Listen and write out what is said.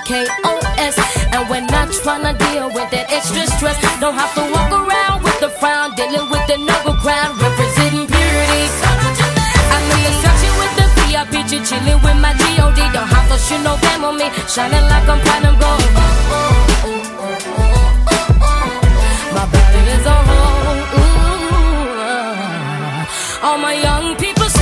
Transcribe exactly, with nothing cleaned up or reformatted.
K O S. And we're not trying to deal with that extra stress. Don't have to walk around with the frown, dealing with the noble crown, representing purity. I'm in the section with the V I P, chilling with my G O D. Don't have to shoot no game on me, shining like I'm platinum gold. My body is a home. All my young people.